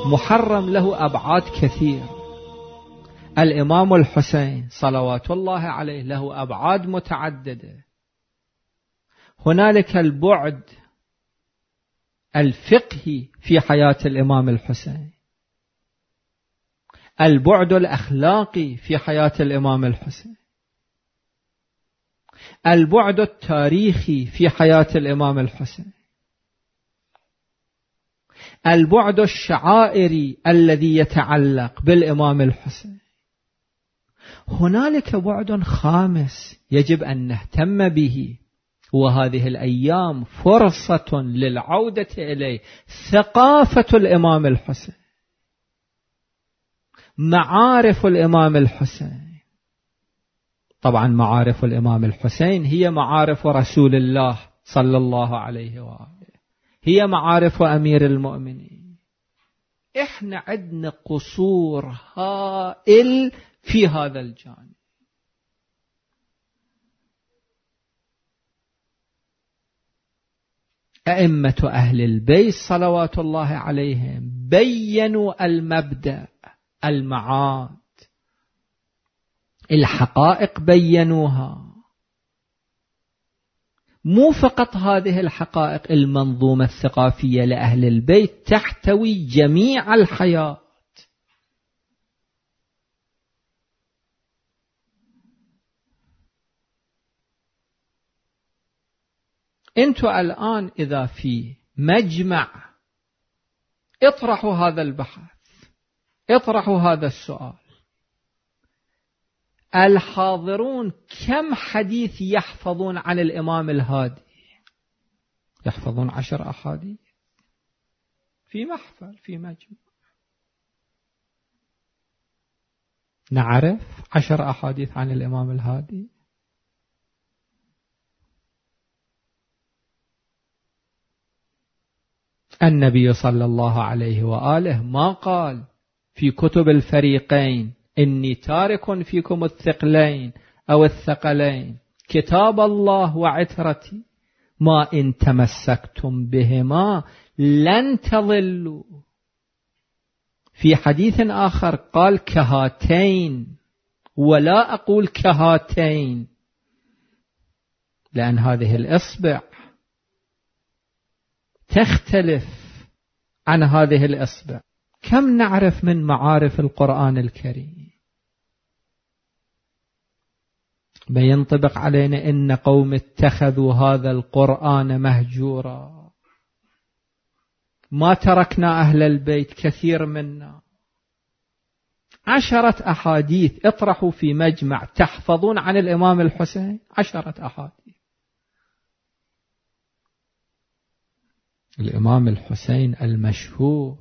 محرم له أبعاد كثير. الإمام الحسين صلوات الله عليه له أبعاد متعددة. هنالك البعد الفقهي في حياة الإمام الحسين، البعد الأخلاقي في حياة الإمام الحسين، البعد التاريخي في حياة الإمام الحسين، البعد الشعائري الذي يتعلق بالإمام الحسين. هنالك بعد خامس يجب أن نهتم به، وهذه الأيام فرصة للعودة إليه، ثقافة الإمام الحسين، معارف الإمام الحسين. طبعا معارف الإمام الحسين هي معارف رسول الله صلى الله عليه وآله، هي معارف أمير المؤمنين. إحنا عندنا قصور هائل في هذا الجانب. أئمة أهل البيت صلوات الله عليهم بيّنوا المبدأ، المعاد، الحقائق بيّنوها. مو فقط هذه الحقائق، المنظومة الثقافية لأهل البيت تحتوي جميع الحياة. أنتوا الآن إذا في مجمع اطرحوا هذا البحث، اطرحوا هذا السؤال، الحاضرون كم حديث يحفظون عن الإمام الهادي؟ يحفظون 10 أحاديث في محفل، في مجمع. نعرف 10 أحاديث عن الإمام الهادي؟ النبي صلى الله عليه وآله ما قال في كتب الفريقين إني تارك فيكم الثقلين أو الثقلين كتاب الله وعترتي ما إن تمسكتم بهما لن تضلوا. في حديث آخر قال كهاتين، ولا أقول كهاتين، لأن هذه الإصبع تختلف عن هذه الإصبع. كم نعرف من معارف القرآن الكريم؟ بينطبق علينا إن قوم اتخذوا هذا القرآن مهجورا. ما تركنا أهل البيت كثير منا. 10 أحاديث اطرحوا في مجمع تحفظون عن الإمام الحسين، 10 أحاديث. الإمام الحسين المشهور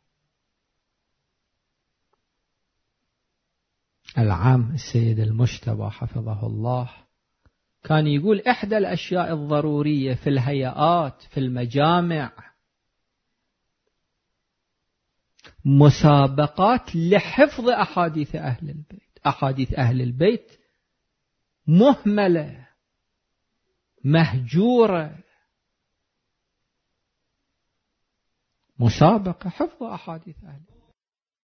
العام السيد المجتبى حفظه الله كان يقول إحدى الأشياء الضرورية في الهيئات في المجامع مسابقات لحفظ أحاديث أهل البيت. أحاديث أهل البيت مهملة مهجورة، مسابقة حفظ أحاديث أهل البيت.